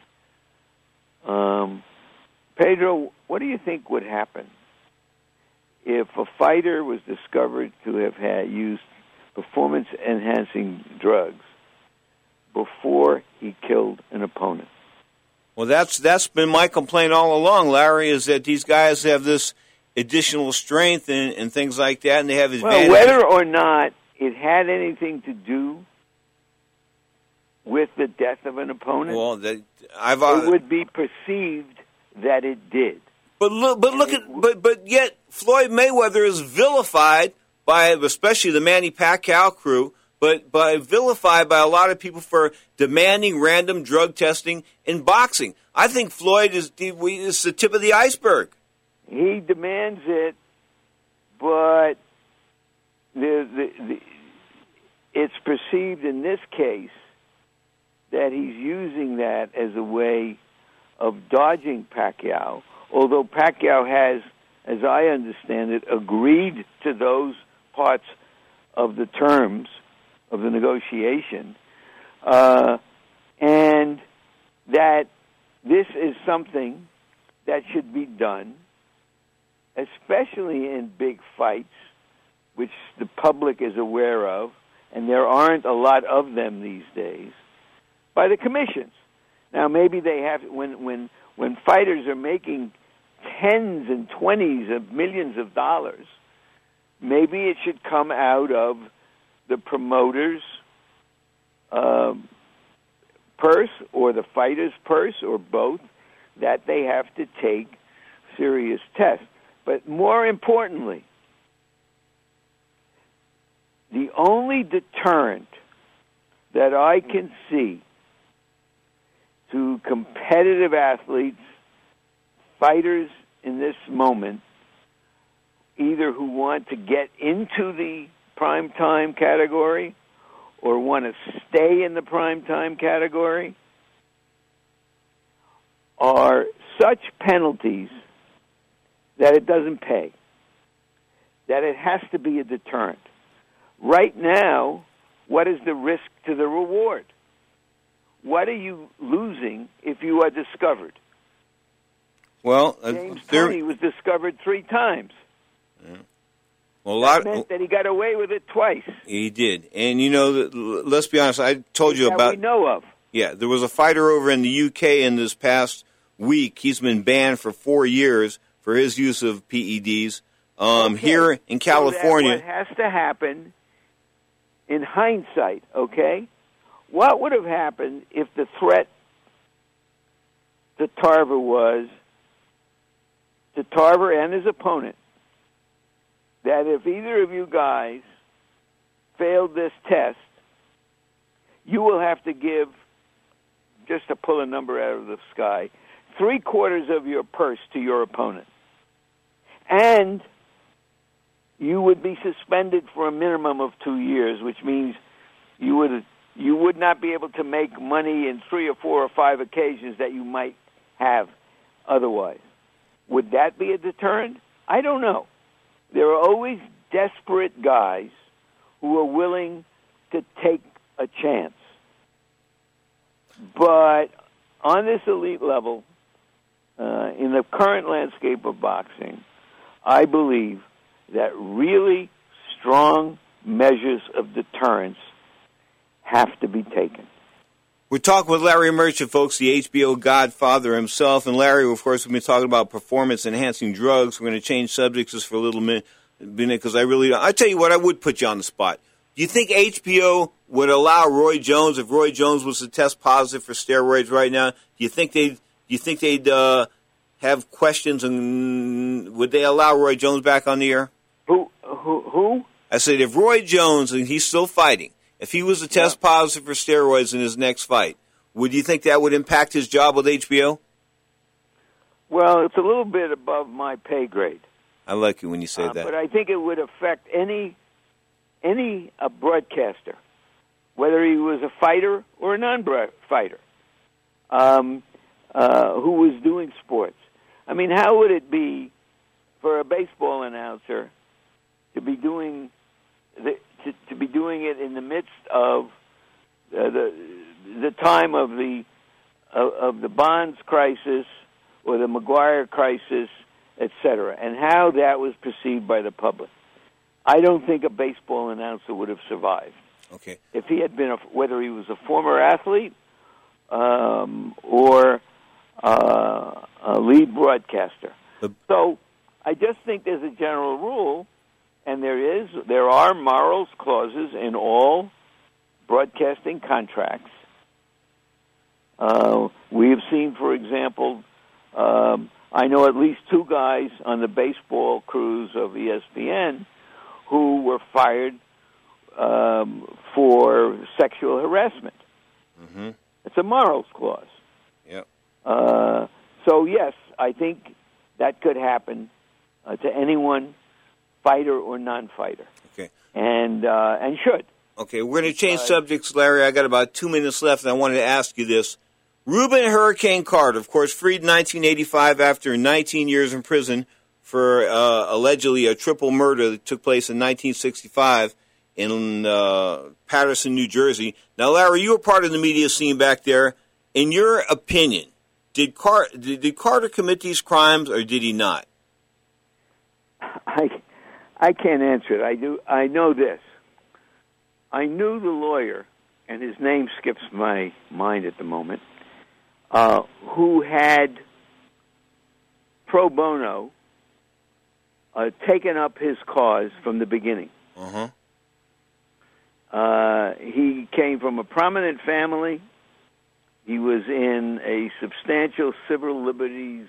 Um, Pedro, what do you think would happen if a fighter was discovered to have had used performance-enhancing drugs before he killed an opponent. Well, that's that's been my complaint all along, Larry, is that these guys have this additional strength and, and things like that, and they have advantages. Well, whether or not it had anything to do with the death of an opponent, well, that, I've, uh, it would be perceived that it did. But look, but look at, but but yet Floyd Mayweather is vilified by, especially the Manny Pacquiao crew, but by vilified by a lot of people for demanding random drug testing in boxing. I think Floyd is the, is the tip of the iceberg. He demands it, but the, the, the, it's perceived in this case that he's using that as a way of dodging Pacquiao, although Pacquiao has, as I understand it, agreed to those parts of the terms of the negotiation, uh, and that this is something that should be done, especially in big fights, which the public is aware of, and there aren't a lot of them these days, by the commissions. Now, maybe they have, when when when fighters are making tens and twenties of millions of dollars, maybe it should come out of the promoter's uh, purse or the fighter's purse or both, that they have to take serious tests. But more importantly, the only deterrent that I can see to competitive athletes, fighters in this moment, either who want to get into the prime time category or want to stay in the prime time category, are such penalties that it doesn't pay, that it has to be a deterrent. Right now, what is the risk to the reward? What are you losing if you are discovered? Well, uh, James there, Toney was discovered three times. Yeah. Well, a lot that meant that he got away with it twice. He did, and you know, let's be honest. I told you that about. we know of. Yeah, there was a fighter over in the U K in this past week. He's been banned for four years for his use of P E Ds. Um, Okay. Here in California, So that what has to happen in hindsight, okay? What would have happened if the threat to Tarver was, to Tarver and his opponent, that if either of you guys failed this test, you will have to give, just to pull a number out of the sky, three quarters of your purse to your opponent. And you would be suspended for a minimum of two years, which means you would you would not be able to make money in three or four or five occasions that you might have otherwise. Would that be a deterrent? I don't know. There are always desperate guys who are willing to take a chance. But on this elite level, uh, in the current landscape of boxing, I believe that really strong measures of deterrence have to be taken. we're talking with Larry Merchant, folks, the H B O godfather himself. And Larry, of course, we've been talking about performance-enhancing drugs. We're going to change subjects just for a little minute, because I really, I tell you what, I would put you on the spot. Do you think H B O would allow Roy Jones, if Roy Jones was to test positive for steroids right now? Do you think they'd, do you think they'd uh, have questions, and would they allow Roy Jones back on the air? Who? Who? Who? I said, if Roy Jones, and he's still fighting, if he was to test yeah. positive for steroids in his next fight, would you think that would impact his job with H B O? Well, it's a little bit above my pay grade. I like it when you say uh, that. But I think it would affect any any uh, broadcaster, whether he was a fighter or a non-fighter, um, uh, who was doing sports. I mean, how would it be for a baseball announcer to be doing the, to, to be doing it in the midst of uh, the the time of the of, of the Bonds crisis or the McGuire crisis, et cetera, and how that was perceived by the public? I don't think a baseball announcer would have survived. Okay. If he had been, a, whether he was a former athlete um, or uh, a lead broadcaster. The, so I just think there's a general rule, and there is there are morals clauses in all broadcasting contracts. Uh, we have seen, for example, um, I know at least two guys on the baseball crews of E S P N who were fired um, for sexual harassment. Mm-hmm. It's a morals clause. Yep. Uh, so, yes, I think that could happen uh, to anyone, fighter or non-fighter. Okay. And, uh, and should. Okay, we're going to change subjects, Larry. I got about two minutes left, and I wanted to ask you this. Reuben Hurricane Carter, of course, freed in nineteen eighty-five after nineteen years in prison for uh, allegedly a triple murder that took place in nineteen sixty-five in uh, Paterson, New Jersey. Now, Larry, you were part of the media scene back there. In your opinion, did, Car- did, did Carter commit these crimes or did he not? I I can't answer it. I do. I know this. I knew the lawyer, and his name skips my mind at the moment, uh, who had pro bono uh, taken up his cause from the beginning. Uh-huh. Uh, he came from a prominent family. He was in a substantial civil liberties,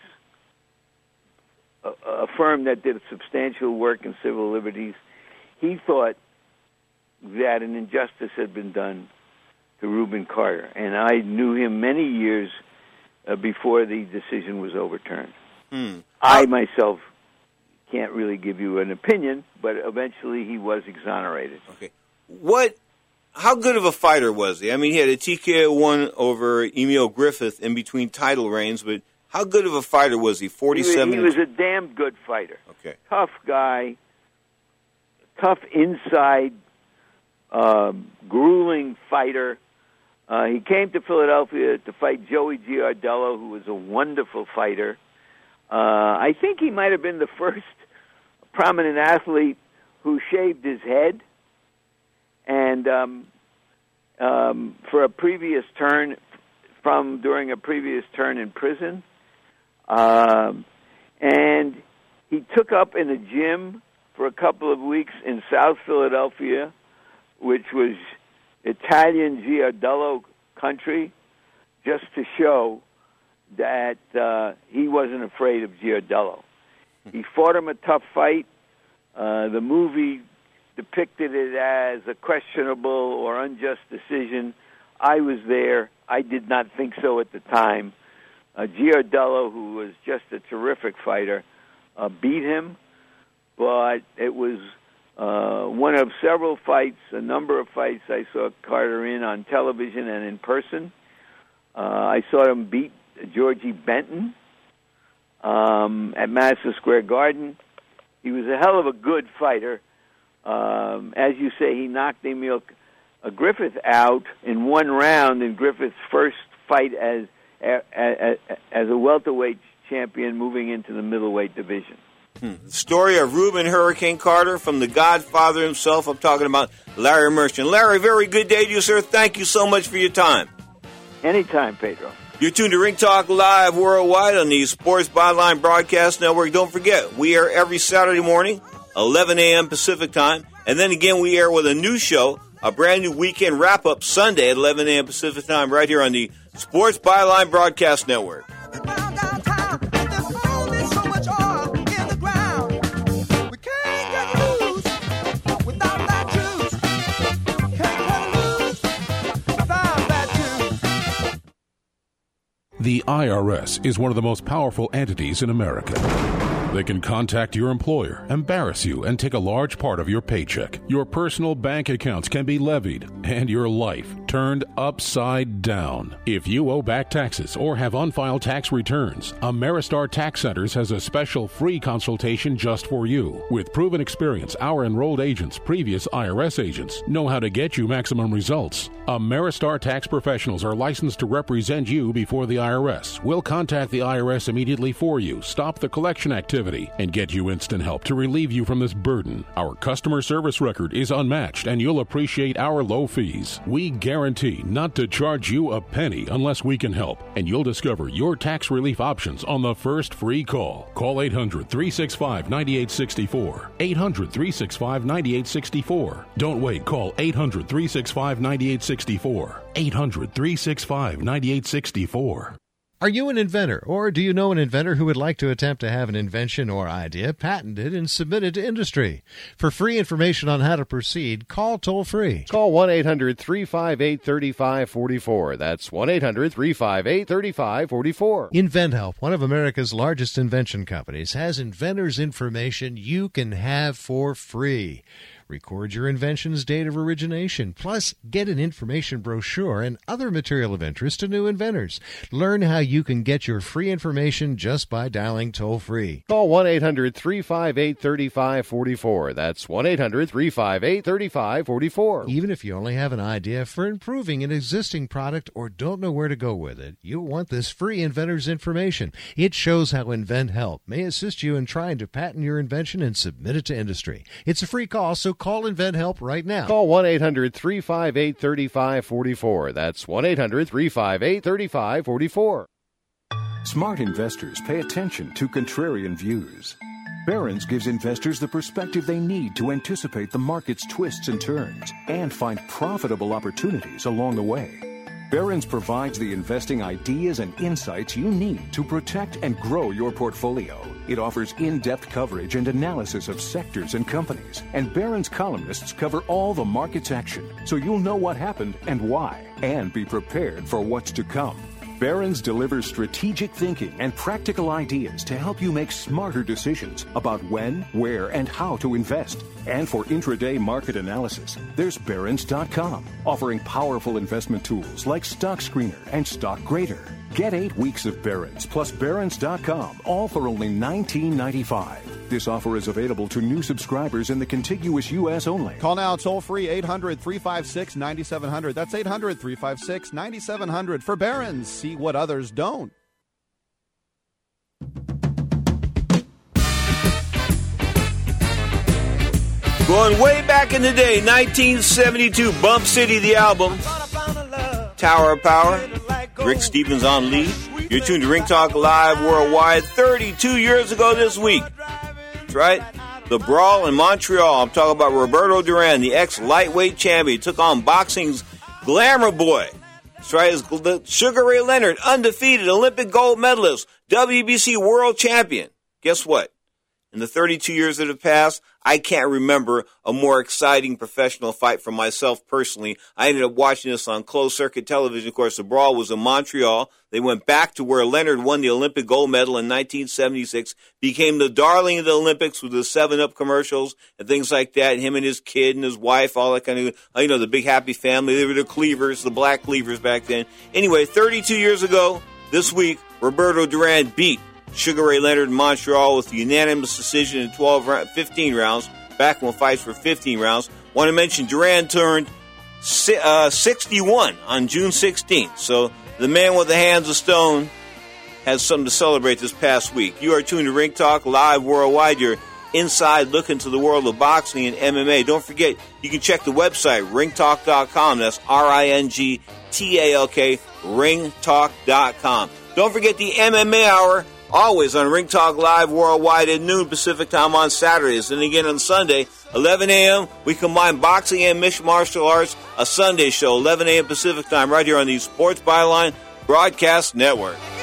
a, a firm that did substantial work in civil liberties. He thought that an injustice had been done to Reuben Carter, and I knew him many years uh, before the decision was overturned. Hmm. I myself can't really give you an opinion, but eventually he was exonerated. Okay. What? How good of a fighter was he? I mean, he had a T K O one over Emil Griffith in between title reigns, but how good of a fighter was he? forty-seven. He was, he was a damn good fighter. Okay. Tough guy, tough inside, uh, grueling fighter. Uh, he came to Philadelphia to fight Joey Giardello, who was a wonderful fighter. Uh, I think he might have been the first prominent athlete who shaved his head. And um, um, for a previous turn, from during a previous turn in prison, um, and he took up in a gym for a couple of weeks in South Philadelphia, which was Italian Giardello country, just to show that uh, he wasn't afraid of Giardello. He fought him a tough fight. Uh, the movie depicted it as a questionable or unjust decision. I was there. I did not think so at the time. Uh, Giardello, who was just a terrific fighter, uh, beat him, but it was uh, one of several fights, a number of fights I saw Carter in on television and in person. Uh, I saw him beat Georgie Benton um, at Madison Square Garden. He was a hell of a good fighter. Um, as you say, he knocked Emil uh, Griffith out in one round in Griffith's first fight as, as as a welterweight champion moving into the middleweight division. Hmm. The story of Reuben Hurricane Carter from the Godfather himself. I'm talking about Larry Merchant. Larry, very good day to you, sir. Thank you so much for your time. Anytime, Pedro. You're tuned to Ring Talk Live worldwide on the Sports Byline Broadcast Network. Don't forget, we air every Saturday morning, eleven a.m. Pacific Time. And then again, we air with a new show, a brand new weekend wrap-up Sunday at eleven a.m. Pacific Time right here on the Sports Byline Broadcast Network. The I R S is one of the most powerful entities in America. They can contact your employer, embarrass you, and take a large part of your paycheck. Your personal bank accounts can be levied, and your life turned upside down. If you owe back taxes or have unfiled tax returns, Ameristar Tax Centers has a special free consultation just for you. With proven experience, our enrolled agents, previous I R S agents, know how to get you maximum results. Ameristar tax professionals are licensed to represent you before the I R S. We'll contact the I R S immediately for you, stop the collection activity, activity and get you instant help to relieve you from this burden. Our customer service record is unmatched, and you'll appreciate our low fees. We guarantee not to charge you a penny unless we can help, and you'll discover your tax relief options on the first free call. Call eight hundred, three six five, nine eight six four. eight hundred, three six five, nine eight six four. Don't wait. Call eight hundred, three six five, nine eight six four. eight hundred, three six five, nine eight six four. Are you an inventor, or do you know an inventor who would like to attempt to have an invention or idea patented and submitted to industry? For free information on how to proceed, call toll-free. Call one eight hundred, three five eight, three five four four. That's one eight hundred, three five eight, three five four four. InventHelp, one of America's largest invention companies, has inventors' information you can have for free. Record your invention's date of origination, plus get an information brochure and other material of interest to new inventors. Learn how you can get your free information just by dialing toll-free. Call one eight hundred, three five eight, three five four four. That's one eight hundred, three five eight, three five four four. Even if you only have an idea for improving an existing product or don't know where to go with it, you'll want this free inventor's information. It shows how InventHelp may assist you in trying to patent your invention and submit it to industry. It's a free call, so call InventHelp right now. Call one eight hundred, three five eight, three five four four. That's one eight hundred, three five eight, three five four four. Smart investors pay attention to contrarian views. Barron's gives investors the perspective they need to anticipate the market's twists and turns and find profitable opportunities along the way. Barron's provides the investing ideas and insights you need to protect and grow your portfolio. It offers in-depth coverage and analysis of sectors and companies, and Barron's columnists cover all the market's action, so you'll know what happened and why, and be prepared for what's to come. Barron's delivers strategic thinking and practical ideas to help you make smarter decisions about when, where, and how to invest. And for intraday market analysis, there's Barron's dot com, offering powerful investment tools like Stock Screener and Stock Grader. Get eight weeks of Barron's plus Barron's dot com, all for only nineteen ninety-five. This offer is available to new subscribers in the contiguous U S only. Call now toll-free eight hundred, three five six, nine seven zero zero. That's eight hundred, three five six, nine seven zero zero for Barron's. See what others don't. Going way back in the day, nineteen seventy-two, Bump City, the album. Tower of Power. Rick Stevens on lead. You're tuned to Ring Talk Live Worldwide. thirty-two years ago this week. That's right. The brawl in Montreal. I'm talking about Roberto Duran, the ex-lightweight champion. He took on boxing's glamour boy. That's right. It's the Sugar Ray Leonard, undefeated Olympic gold medalist, W B C world champion. Guess what? In the thirty-two years that have passed, I can't remember a more exciting professional fight for myself personally. I ended up watching this on closed-circuit television. Of course, the brawl was in Montreal. They went back to where Leonard won the Olympic gold medal in nineteen seventy-six, became the darling of the Olympics with the seven up commercials and things like that, him and his kid and his wife, all that kind of, you know, the big happy family. They were the Cleavers, the black Cleavers back then. Anyway, thirty-two years ago, this week, Roberto Duran beat Sugar Ray Leonard in Montreal with a unanimous decision in twelve, fifteen rounds. Back when fights were fifteen rounds. Want to mention Duran turned uh, sixty-one on June sixteenth. So the man with the hands of stone has something to celebrate this past week. You are tuned to Ring Talk Live Worldwide. Your inside look into the world of boxing and M M A. Don't forget, you can check the website, ring talk dot com. That's R I N G T A L K, ring talk dot com. Don't forget the M M A Hour, always on Ring Talk Live Worldwide at noon Pacific Time on Saturdays. And again on Sunday, eleven a.m., we combine boxing and mixed martial arts, a Sunday show, eleven a.m. Pacific Time, right here on the Sports Byline Broadcast Network.